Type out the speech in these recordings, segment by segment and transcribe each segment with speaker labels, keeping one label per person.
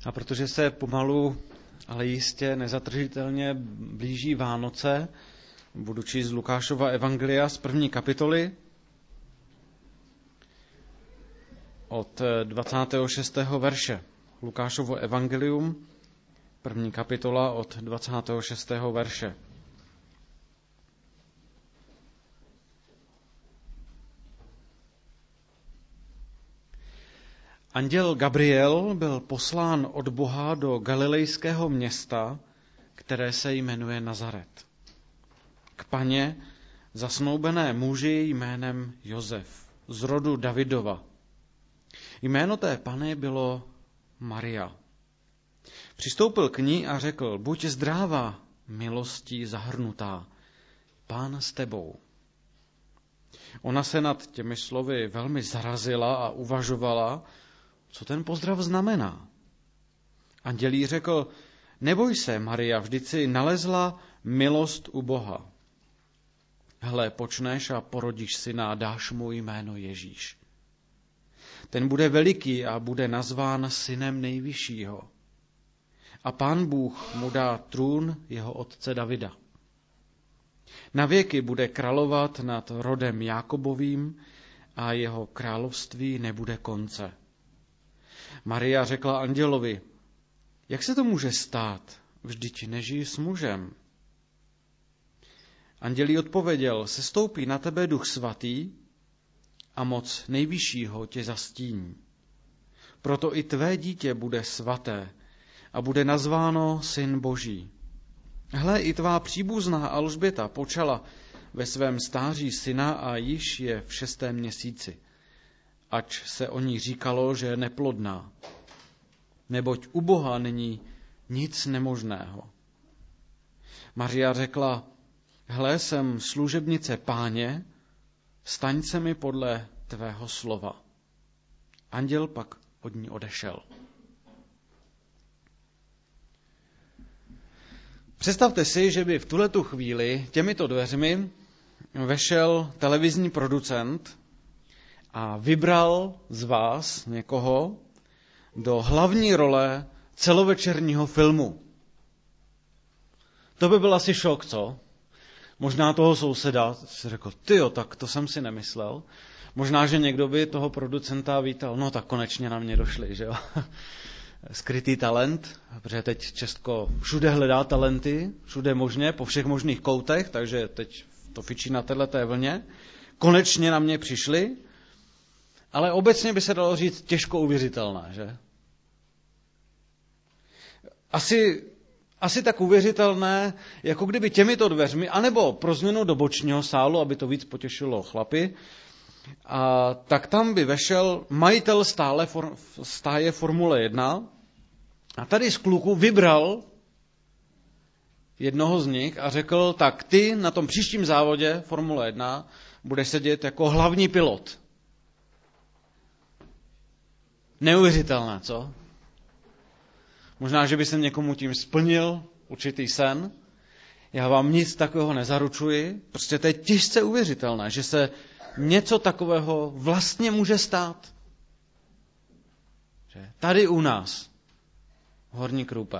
Speaker 1: A protože se pomalu, ale jistě nezatržitelně blíží Vánoce, budu číst Lukášova evangelia z 1. kapitoly od 26. verše. Lukášovo evangelium, 1. kapitola od 26. verše. Anděl Gabriel byl poslán od Boha do galilejského města, které se jmenuje Nazaret, k paně zasnoubené muži jménem Josef, z rodu Davidova. Jméno té panny bylo Maria. Přistoupil k ní a řekl: buď zdráva, milostí zahrnutá, Pán s tebou. Ona se nad těmi slovy velmi zarazila a uvažovala, co ten pozdrav znamená. Anděl jí řekl: neboj se, Maria, vždyť si nalezla milost u Boha. Hle, počneš a porodíš syna a dáš mu jméno Ježíš. Ten bude veliký a bude nazván synem nejvyššího. A Pán Bůh mu dá trůn jeho otce Davida. Na věky bude královat nad rodem Jákobovým a jeho království nebude konce. Maria řekla andělovi: jak se to může stát? Vždyť nežiji s mužem. Anděl jí odpověděl: sestoupí na tebe Duch svatý a moc nejvyššího tě zastíní. Proto i tvé dítě bude svaté a bude nazváno Syn Boží. Hle, i tvá příbuzná Alžběta počala ve svém stáří syna a již je v 6. měsíci, ač se o ní říkalo, že je neplodná. Neboť u Boha není nic nemožného. Maria řekla: hle, jsem služebnice Páně, staň se mi podle tvého slova. Anděl pak od ní odešel. Představte si, že by v tuhletu chvíli těmito dveřmi vešel televizní producent a vybral z vás někoho do hlavní role celovečerního filmu. To by byl asi šok, co? Možná toho souseda si řekl: tyjo, tak to jsem si nemyslel. Možná, že někdo by toho producenta vítal: no tak konečně na mě došli, že jo? Skrytý talent, protože teď Česko všude hledá talenty, všude možně, po všech možných koutech, takže teď to fičí na této vlně. Konečně na mě přišli, ale obecně by se dalo říct těžko uvěřitelné, že? Asi tak uvěřitelné, jako kdyby těmito dveřmi, anebo pro změnu do bočního sálu, aby to víc potěšilo chlapy, a tak tam by vešel majitel stáje Formule 1 a tady z kluků vybral jednoho z nich a řekl: tak ty na tom příštím závodě Formule 1 budeš sedět jako hlavní pilot. Neuvěřitelné, co? Možná, že by se někomu tím splnil určitý sen. Já vám nic takového nezaručuji. Prostě to je těžce uvěřitelné, že se něco takového vlastně může stát. Že tady u nás, v Horní Krupé.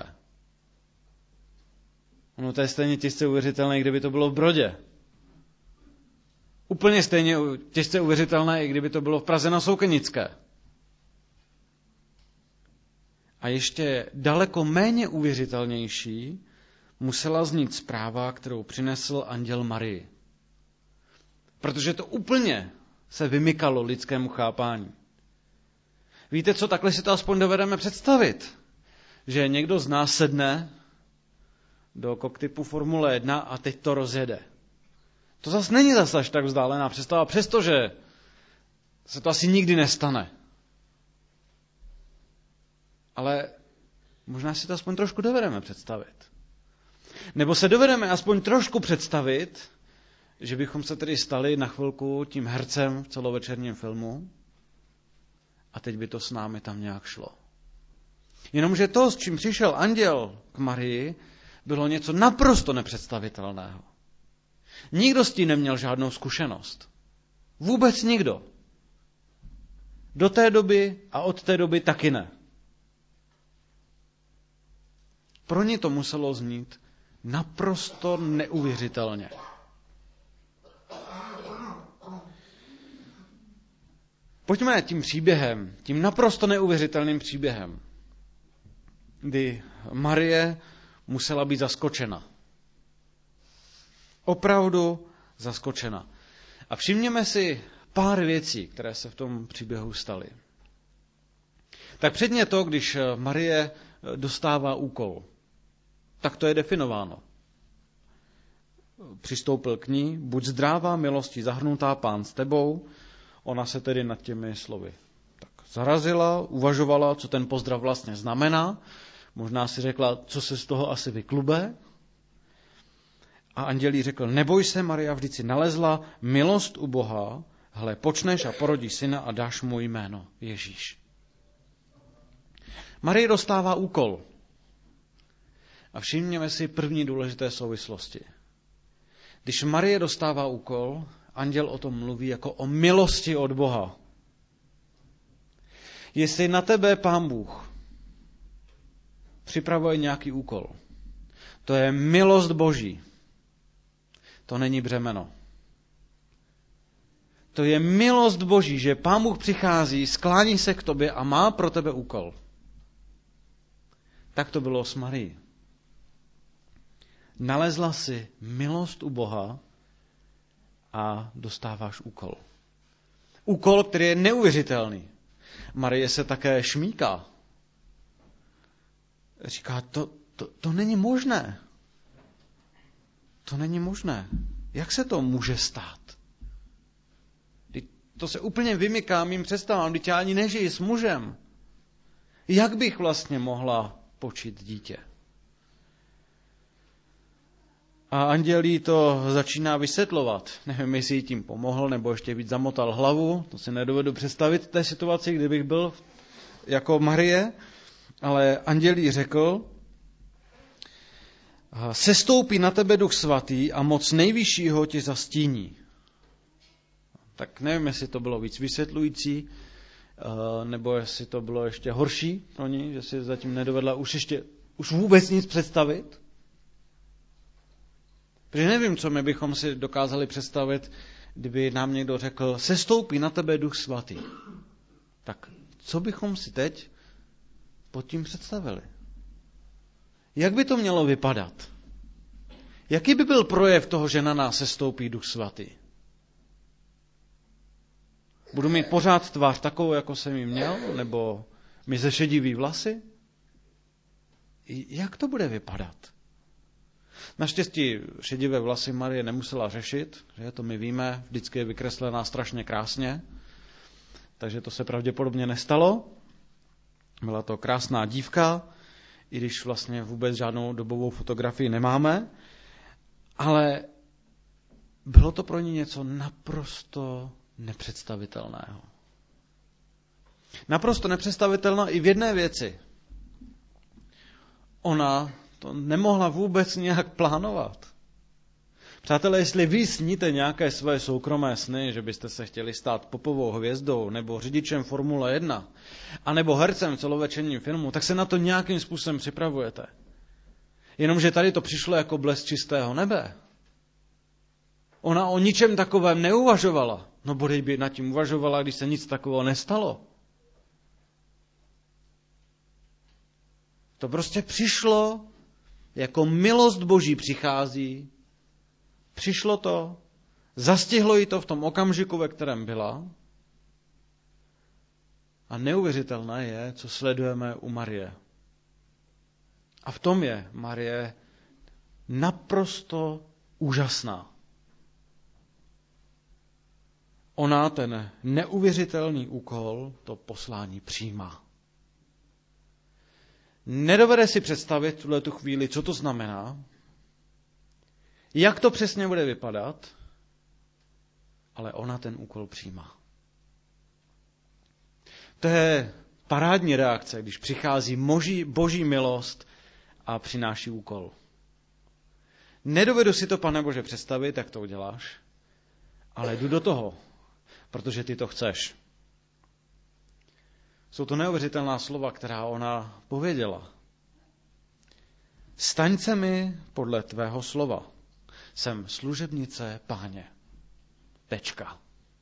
Speaker 1: No to je stejně těžce uvěřitelné, i kdyby to bylo v Brodě. Úplně stejně těžce uvěřitelné, i kdyby to bylo v Praze na Soukenické. A ještě daleko méně uvěřitelnější musela znít zpráva, kterou přinesl anděl Marii. Protože to úplně se vymykalo lidskému chápání. Víte co, takhle si to aspoň dovedeme představit. Že někdo z nás sedne do kokpitu Formule 1 a teď to rozjede. To zase není zase až tak vzdálená představa, přestože se to asi nikdy nestane. Ale možná si to aspoň trošku dovedeme představit. Nebo se dovedeme aspoň trošku představit, že bychom se tedy stali na chvilku tím hercem v celovečerním filmu a teď by to s námi tam nějak šlo. Jenomže to, s čím přišel anděl k Marii, bylo něco naprosto nepředstavitelného. Nikdo s tím neměl žádnou zkušenost. Vůbec nikdo. Do té doby a od té doby taky ne. Pro ně to muselo znít naprosto neuvěřitelně. Pojďme tím příběhem, tím naprosto neuvěřitelným příběhem, kdy Marie musela být zaskočena. Opravdu zaskočena. A všimněme si pár věcí, které se v tom příběhu staly. Tak předně to, když Marie dostává úkol, tak to je definováno. Přistoupil k ní, buď zdrává milostí zahrnutá, Pán s tebou. Ona se tedy nad těmi slovy tak zarazila, uvažovala, co ten pozdrav vlastně znamená. Možná si řekla, co se z toho asi vyklube. A anděl jí řekl, neboj se, Maria, vždyť si nalezla milost u Boha, hle, počneš a porodíš syna a dáš mu jméno Ježíš. Marie dostává úkol. A všimněme si první důležité souvislosti. Když Marie dostává úkol, anděl o tom mluví jako o milosti od Boha. Jestli na tebe Pán Bůh připravuje nějaký úkol, to je milost Boží. To není břemeno. To je milost Boží, že Pán Bůh přichází, sklání se k tobě a má pro tebe úkol. Tak to bylo s Marií. Nalezla si milost u Boha a dostáváš úkol. Úkol, který je neuvěřitelný. Marie se také šmíká. Říká, to není možné. To není možné. Jak se to může stát? To se úplně vymyká mým představám, když já ani nežiji s mužem. Jak bych vlastně mohla počít dítě? A anděl jí to začíná vysvětlovat. Nevím, jestli jí tím pomohl, nebo ještě víc zamotal hlavu. To si nedovedu představit v té situaci, kdybych byl jako Marie. Ale anděl jí řekl, sestoupí na tebe Duch Svatý a moc nejvyššího ti zastíní. Tak nevím, jestli to bylo víc vysvětlující, nebo jestli to bylo ještě horší pro ní, že si zatím nedovedla už vůbec nic představit. Protože nevím, co my bychom si dokázali představit, kdyby nám někdo řekl, sestoupí na tebe Duch Svatý. Tak co bychom si teď pod tím představili? Jak by to mělo vypadat? Jaký by byl projev toho, že na nás sestoupí Duch Svatý? Budu mít pořád tvář takovou, jako jsem ji měl? Nebo mi zešedivý vlasy? Jak to bude vypadat? Naštěstí šedivé vlasy Marie nemusela řešit, že to my víme, vždycky je vykreslená strašně krásně, takže to se pravděpodobně nestalo. Byla to krásná dívka, i když vlastně vůbec žádnou dobovou fotografii nemáme, ale bylo to pro ní něco naprosto nepředstavitelného. Naprosto nepředstavitelné i v jedné věci. Ona to nemohla vůbec nějak plánovat. Přátelé, jestli vy sníte nějaké své soukromé sny, že byste se chtěli stát popovou hvězdou, nebo řidičem Formule 1, anebo hercem v celovečerním filmu, tak se na to nějakým způsobem připravujete. Jenomže tady to přišlo jako blesk čistého nebe. Ona o ničem takovém neuvažovala. No bodej by nad tím uvažovala, když se nic takového nestalo. To prostě přišlo, jako milost Boží přichází. Přišlo to, zastihlo jí to v tom okamžiku, ve kterém byla. A neuvěřitelné je, co sledujeme u Marie. A v tom je Marie naprosto úžasná. Ona ten neuvěřitelný úkol, to poslání přijímá. Nedovede si představit v tuhletu chvíli, co to znamená, jak to přesně bude vypadat, ale ona ten úkol přijímá. To je parádní reakce, když přichází Boží milost a přináší úkol. Nedovedu si to, Pane Bože, představit, jak to uděláš, ale jdu do toho, protože ty to chceš. Jsou to neuvěřitelná slova, která ona pověděla. staň se mi podle tvého slova. Jsem služebnice Páně. Tečka.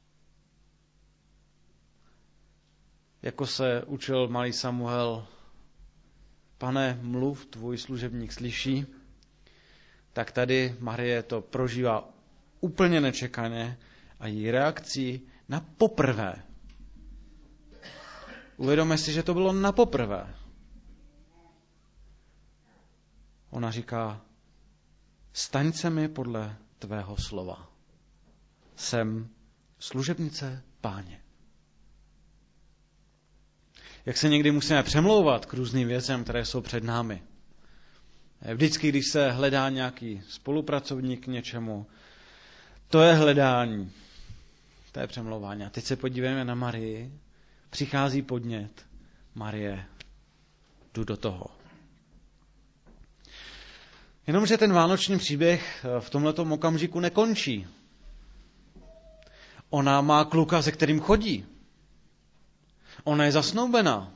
Speaker 1: Jako se učil malý Samuel, Pane, mluv, tvůj služebník slyší, tak tady Marie to prožívá úplně nečekaně a její reakcí na poprvé. Uvědomme si, že to bylo na poprvé. Ona říká, staň se mi podle tvého slova. Jsem služebnice Páně. Jak se někdy musíme přemlouvat k různým věcem, které jsou před námi. Vždycky, když se hledá nějaký spolupracovník k něčemu, to je hledání, to je přemlouvání. A teď se podívejme na Marii, přichází podnět, Marie, jdu do toho. Jenomže ten vánoční příběh v tomhletom okamžiku nekončí. Ona má kluka, se kterým chodí. Ona je zasnoubená.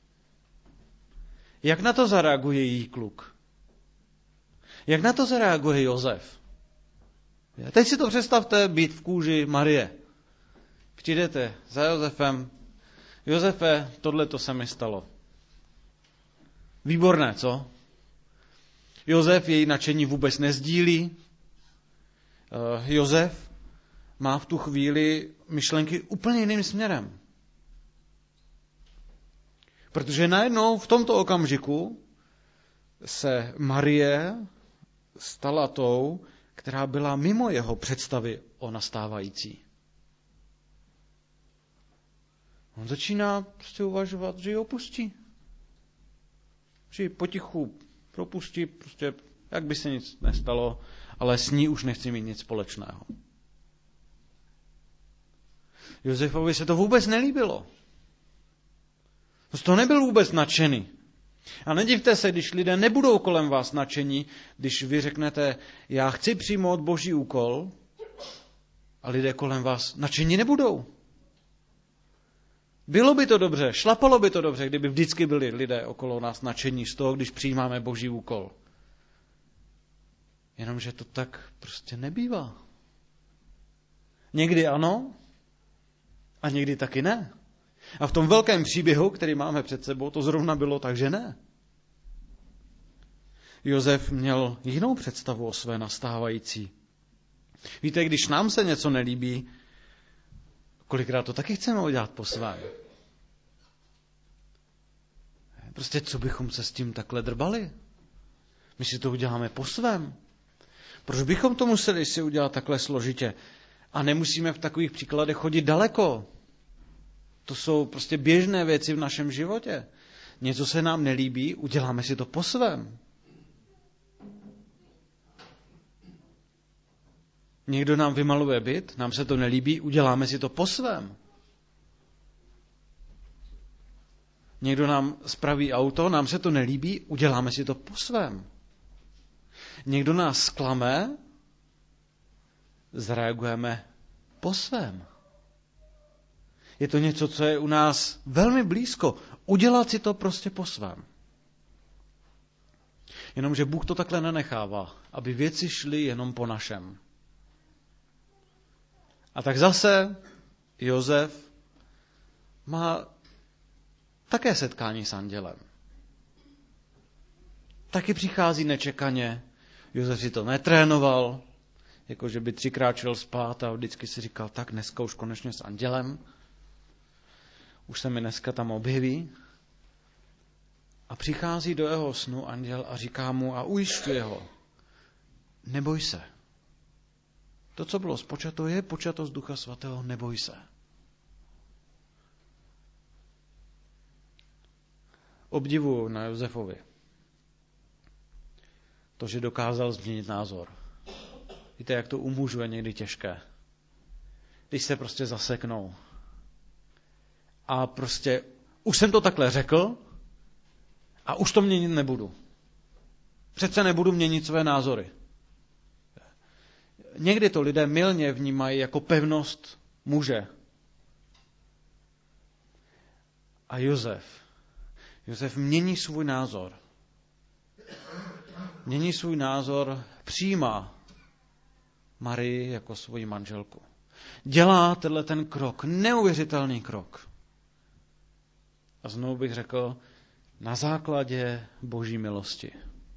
Speaker 1: Jak na to zareaguje její kluk? Jak na to zareaguje Josef? Teď si to představte, být v kůži Marie. Přijdete za Josefem. Josefe, tohle to se mi stalo. Výborné, co? Josef její nadšení vůbec nezdílí. Josef má v tu chvíli myšlenky úplně jiným směrem. Protože najednou v tomto okamžiku se Marie stala tou, která byla mimo jeho představy o nastávající. On začíná prostě uvažovat, že ji opustí. Že ji potichu propustí, prostě jak by se nic nestalo, ale s ní už nechci mít nic společného. Josefovi se to vůbec nelíbilo. To nebyl vůbec nadšený. A nedivte se, když lidé nebudou kolem vás nadšení, když vy řeknete, já chci přijmout Boží úkol, a lidé kolem vás nadšení nebudou. Bylo by to dobře, šlapalo by to dobře, kdyby vždycky byli lidé okolo nás nadšení z toho, když přijímáme Boží úkol. Jenomže to tak prostě nebývá. Někdy ano, a někdy taky ne. A v tom velkém příběhu, který máme před sebou, to zrovna bylo tak, že ne. Josef měl jinou představu o své nastávající. Víte, když nám se něco nelíbí, kolikrát to taky chceme udělat po svém. Prostě co bychom se s tím takhle drbali? My si to uděláme po svém. Proč bychom to museli si udělat takhle složitě? A nemusíme v takových příkladech chodit daleko. To jsou prostě běžné věci v našem životě. Něco se nám nelíbí, uděláme si to po svém. Někdo nám vymaluje byt, nám se to nelíbí, uděláme si to po svém. Někdo nám spraví auto, nám se to nelíbí, uděláme si to po svém. Někdo nás zklame, zareagujeme po svém. Je to něco, co je u nás velmi blízko. Udělat si to prostě po svém. Jenomže Bůh to takhle nenechává, aby věci šly jenom po našem. A tak zase Josef má také setkání s andělem. Taky přichází nečekaně. Josef si to netrénoval, jakože by 3krát šel spát a vždycky si říkal, tak dneska už konečně s andělem. Už se mi dneska tam objeví. A přichází do jeho snu anděl a říká mu a ujišťuje ho. Neboj se. To, co bylo spočato, je počato z Ducha Svatého, neboj se. Obdivuju na Josefovi to, že dokázal změnit názor. Víte, jak to u mužů je někdy těžké. Když se prostě zaseknou. A prostě už jsem to takhle řekl a už to měnit nebudu. Přece nebudu měnit své názory. Někdy to lidé mylně vnímají jako pevnost muže. A Josef mění svůj názor. mění svůj názor, přijímá Marii jako svoji manželku. Dělá ten krok, neuvěřitelný krok. A znovu bych řekl, na základě Boží milosti.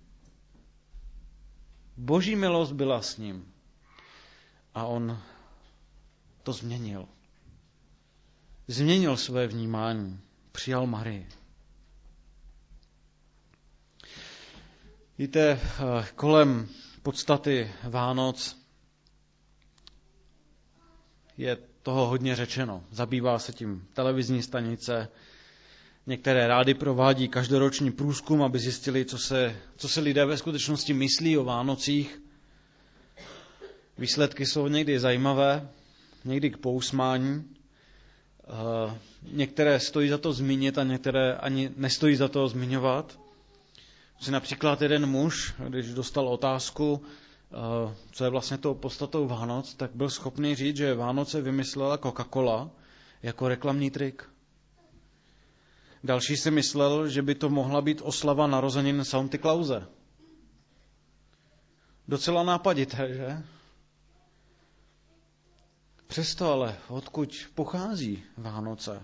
Speaker 1: Boží milost byla s ním. A on to změnil. Změnil své vnímání. Přijal Marii. Víte, kolem podstaty Vánoc je toho hodně řečeno. Zabývá se tím televizní stanice. Některé rády provádí každoroční průzkum, aby zjistili, co se lidé ve skutečnosti myslí o Vánocích. Výsledky jsou někdy zajímavé, někdy k pousmání. Některé stojí za to zmínit a některé ani nestojí za to zmiňovat. Například jeden muž, když dostal otázku, co je vlastně tou podstatou Vánoc, tak byl schopný říct, že Vánoce vymyslela Coca-Cola jako reklamní trik. Další si myslel, že by to mohla být oslava narozenin Santa Clause. Docela nápadité, že? Přesto ale, odkud pochází Vánoce?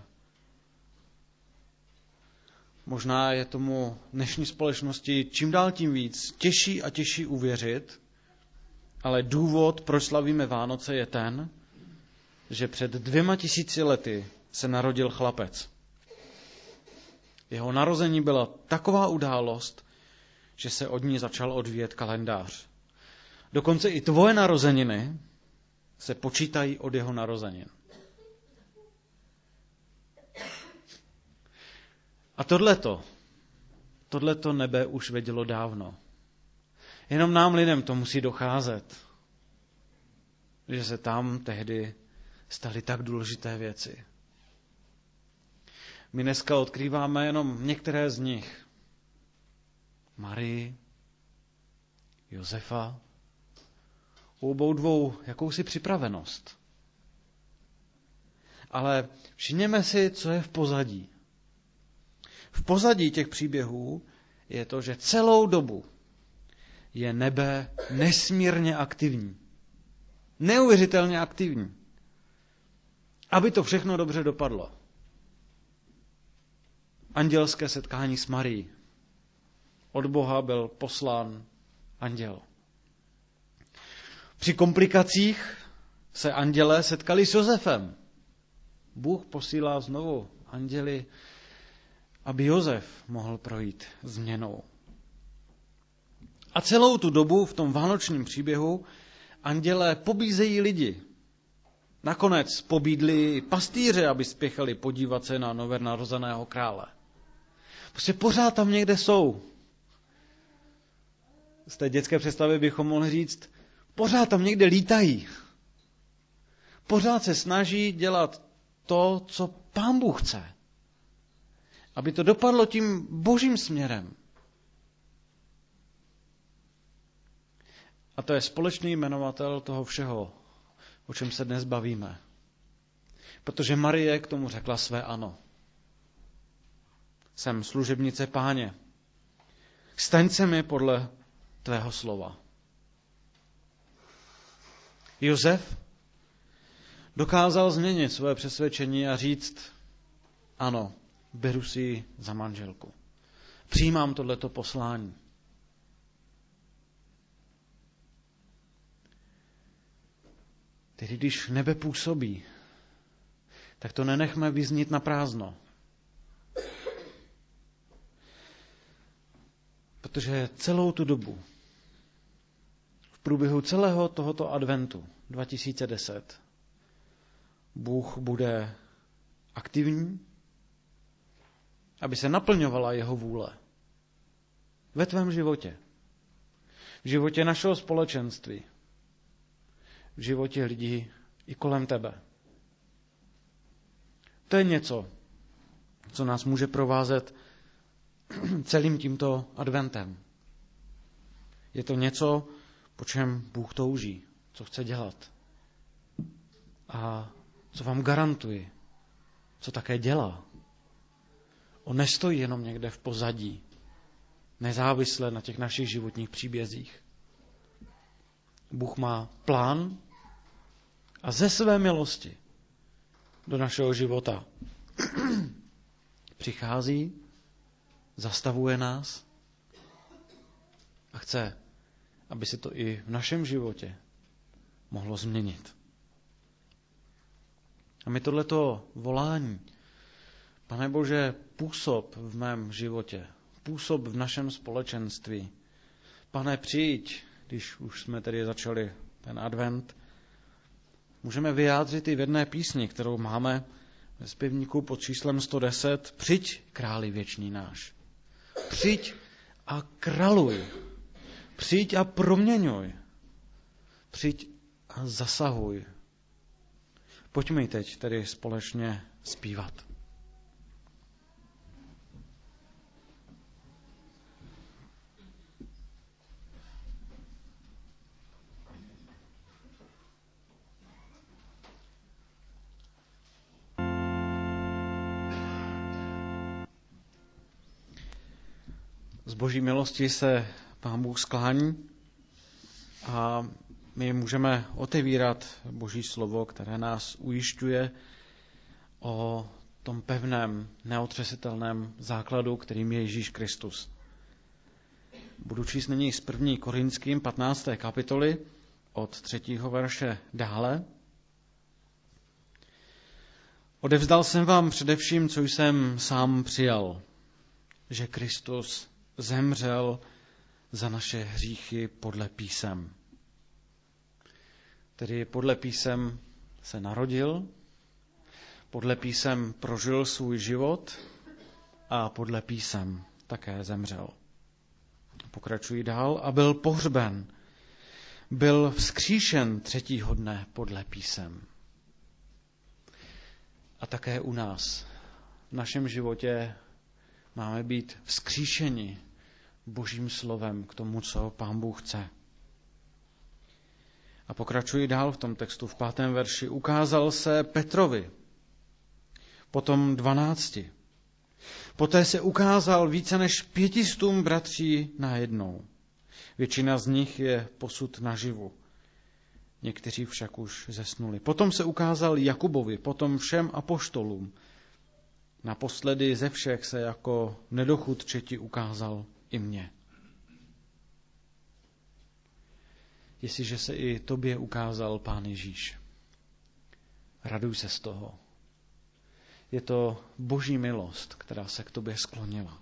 Speaker 1: Možná je tomu dnešní společnosti čím dál tím víc těžší a těžší uvěřit, ale důvod, proč slavíme Vánoce, je ten, že před 2000 lety se narodil chlapec. Jeho narození byla taková událost, že se od ní začal odvíjet kalendář. Dokonce i tvoje narozeniny se počítají od jeho narozenin. A tohleto nebe už vědělo dávno. Jenom nám lidem to musí docházet, že se tam tehdy staly tak důležité věci. My dneska odkrýváme jenom některé z nich. Marii, Josefa, u obou dvou jakousi připravenost. Ale všimněme si, co je v pozadí. V pozadí těch příběhů je to, že celou dobu je nebe nesmírně aktivní. Neuvěřitelně aktivní. Aby to všechno dobře dopadlo. Andělské setkání s Marií. Od Boha byl poslán anděl. Při komplikacích se andělé setkali s Josefem. Bůh posílá znovu anděli, aby Josef mohl projít změnou. A celou tu dobu v tom vánočním příběhu andělé pobízejí lidi. Nakonec pobídli pastýře, aby spěchali podívat se na novonarozeného krále. Prostě pořád tam někde jsou. Z té dětské představy bychom mohli říct, pořád tam někde lítají. Pořád se snaží dělat to, co Pán Bůh chce. Aby to dopadlo tím božím směrem. A to je společný jmenovatel toho všeho, o čem se dnes bavíme. Protože Marie k tomu řekla své ano. Jsem služebnice Páně. Staň se mi podle tvého slova. Josef dokázal změnit své přesvědčení a říct ano, beru si ji za manželku. Přijímám tohleto poslání. Tedy když nebe působí, tak to nenechme vyznít na prázdno. Protože celou tu dobu, v průběhu celého tohoto adventu 2010, Bůh bude aktivní, aby se naplňovala jeho vůle ve tvém životě, v životě našeho společenství, v životě lidí i kolem tebe. To je něco, co nás může provázet celým tímto adventem. Je to něco, po čem Bůh touží, co chce dělat. A co vám garantuji, co také dělá. On nestojí jenom někde v pozadí. nezávisle na těch našich životních příbězích. Bůh má plán a ze své milosti do našeho života přichází, zastavuje nás a chce, aby se to i v našem životě mohlo změnit. A my tohleto volání, Pane Bože, působ v mém životě, působ v našem společenství. Pane, přijď, když už jsme tedy začali ten advent, můžeme vyjádřit i v jedné písni, kterou máme ve zpěvníku pod číslem 110. Přijď, králi věčný náš. Přijď a králuj. Přijď a proměňuj. Přijď a zasahuj. Pojďme teď tedy společně zpívat. Z Boží milosti se Pán Bůh sklání a my můžeme otevírat Boží slovo, které nás ujišťuje o tom pevném, neotřesitelném základu, kterým je Ježíš Kristus. Budu číst nyní z 1. Korinským 15. kapitoly od 3. verše dále. Odevzdal jsem vám především, co jsem sám přijal, že Kristus zemřel za naše hříchy podle písem. Tedy podle písem se narodil, podle písem prožil svůj život a podle písem také zemřel. Pokračují dál a byl pohřben. Byl vzkříšen 3. dne podle písem. A také u nás, v našem životě, máme být vzkříšeni Božím slovem k tomu, co Pán Bůh chce. A pokračuji dál v tom textu, v 5. verši. Ukázal se Petrovi, potom 12. Poté se ukázal více než 500 bratří najednou. Většina z nich je posud naživu. Někteří však už zesnuli. Potom se ukázal Jakubovi, potom všem apoštolům. Naposledy ze všech se jako nedochudčeti ukázal i mně. Jestliže se i tobě ukázal Pán Ježíš, raduj se z toho. Je to Boží milost, která se k tobě sklonila.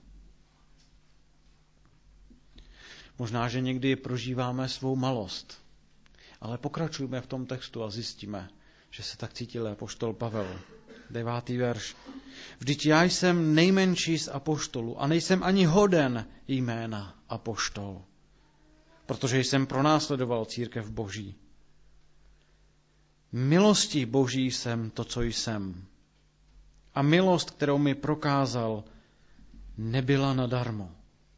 Speaker 1: Možná, že někdy prožíváme svou malost, ale pokračujme v tom textu a zjistíme, že se tak cítil apoštol Pavel. 9. verš. Vždyť já jsem nejmenší z apoštolů a nejsem ani hoden jména apoštol, protože jsem pronásledoval církev Boží. Milostí Boží jsem to, co jsem. A milost, kterou mi prokázal, nebyla nadarmo.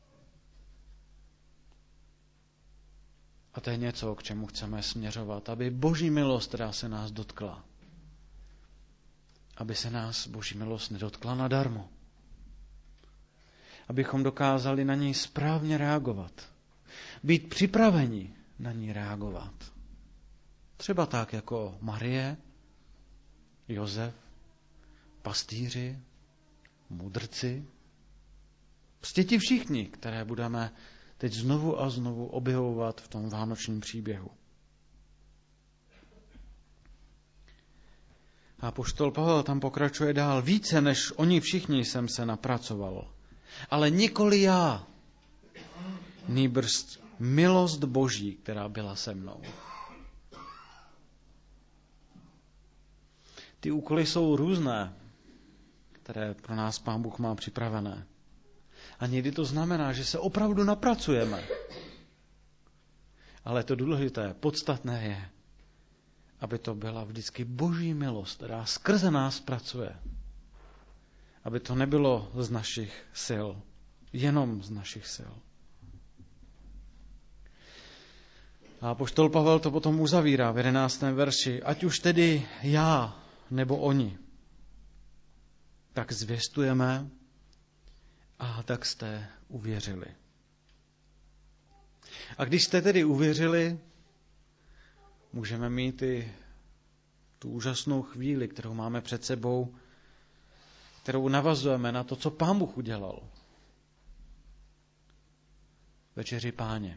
Speaker 1: A to je něco, k čemu chceme směřovat, aby Boží milost, která se nás dotkla, aby se nás Boží milost nedotkla nadarmo. Abychom dokázali na ní správně reagovat. Být připraveni na ní reagovat. Třeba tak jako Marie, Josef, pastýři, mudrci. Prostě ti všichni, které budeme teď znovu a znovu objevovat v tom vánočním příběhu. A apoštol Pavel tam pokračuje dál. Více než oni všichni jsem se napracoval. Ale nikoli já. Nýbrž milost Boží, která byla se mnou. Ty úkoly jsou různé, které pro nás Pán Bůh má připravené. A někdy to znamená, že se opravdu napracujeme. Ale to důležité, podstatné je, aby to byla vždycky Boží milost, která skrze nás pracuje. Aby to nebylo z našich sil, jenom z našich sil. A apoštol Pavel to potom uzavírá v 11. verši. Ať už tedy já nebo oni, tak zvěstujeme a tak jste uvěřili. A když jste tedy uvěřili, můžeme mít i tu úžasnou chvíli, kterou máme před sebou, kterou navazujeme na to, co Pán Bůh udělal. Večeři Páně.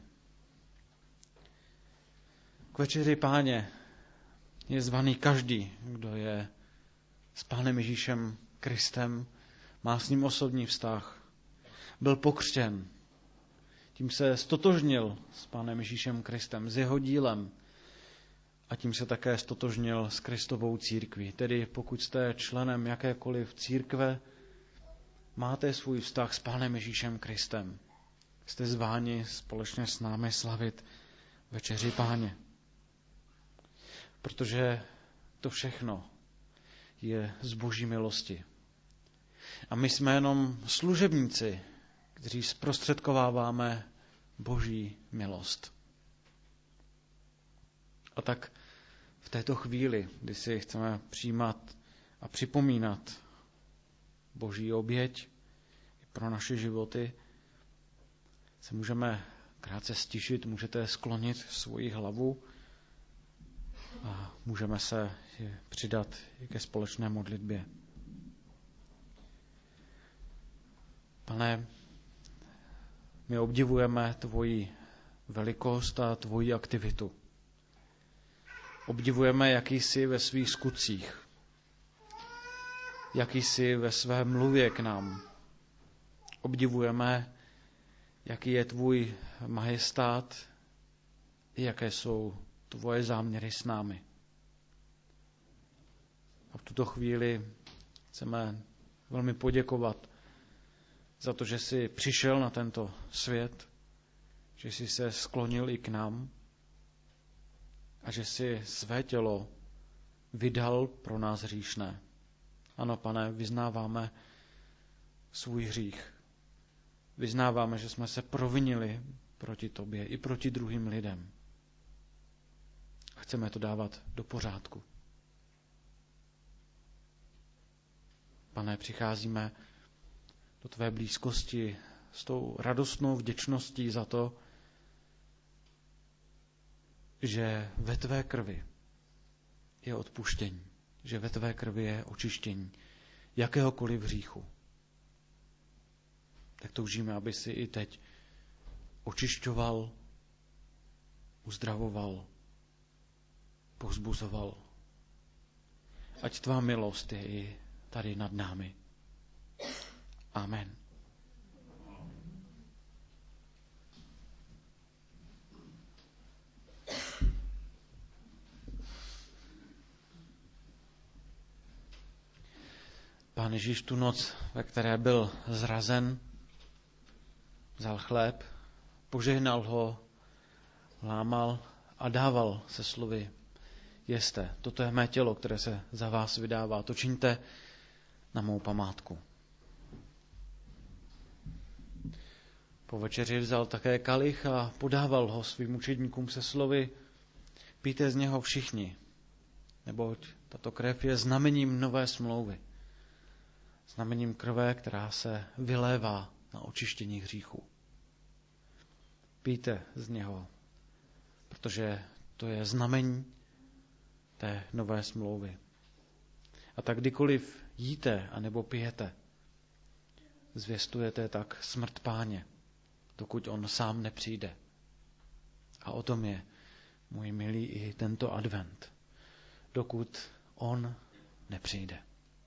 Speaker 1: K večeři Páně je zvaný každý, kdo je s Pánem Ježíšem Kristem, má s ním osobní vztah, byl pokřtěn, tím se stotožnil s Pánem Ježíšem Kristem, s jeho dílem a tím se také stotožnil s Kristovou církví. Tedy pokud jste členem jakékoliv církve, máte svůj vztah s Pánem Ježíšem Kristem. Jste zváni společně s námi slavit večeři Páně. Protože to všechno je z Boží milosti. A my jsme jenom služebníci, kteří zprostředkováváme Boží milost. A tak v této chvíli, kdy si chceme přijímat a připomínat Boží oběť pro naše životy, se můžeme krátce stišit, můžete sklonit svoji hlavu a můžeme se přidat ke společné modlitbě. Pane, my obdivujeme tvoji velikost a tvoji aktivitu. Obdivujeme, jaký jsi ve svých skutcích, jaký jsi ve své mluvě k nám. Obdivujeme, jaký je tvůj majestát i jaké jsou tvoje záměry s námi. A v tuto chvíli chceme velmi poděkovat za to, že jsi přišel na tento svět, že jsi se sklonil i k nám a že jsi své tělo vydal pro nás hříšné. Ano, Pane, vyznáváme svůj hřích. Vyznáváme, že jsme se provinili proti tobě i proti druhým lidem. Chceme to dávat do pořádku. Pane, přicházíme do tvé blízkosti s tou radostnou vděčností za to, že ve tvé krvi je odpuštění, že ve tvé krvi je očištění jakéhokoliv hříchu. Tak toužíme, aby si i teď očišťoval, uzdravoval, povzbuzoval. Ať tvá milost je i tady nad námi. Amen. Pán Ježíš tu noc, ve které byl zrazen, vzal chléb, požehnal ho, lámal a dával se slovy: jeste, toto je mé tělo, které se za vás vydává, to čiňte na mou památku. Po večeři vzal také kalich a podával ho svým učedníkům se slovy: pijte z něho všichni, neboť tato krev je znamením nové smlouvy. Znamením krve, která se vylévá na očištění hříchů. Pijte z něho, protože to je znamení té nové smlouvy. A tak kdykoliv jíte anebo pijete, zvěstujete tak smrt Páně, dokud on sám nepřijde. A o tom je, můj milý, i tento advent, dokud on nepřijde.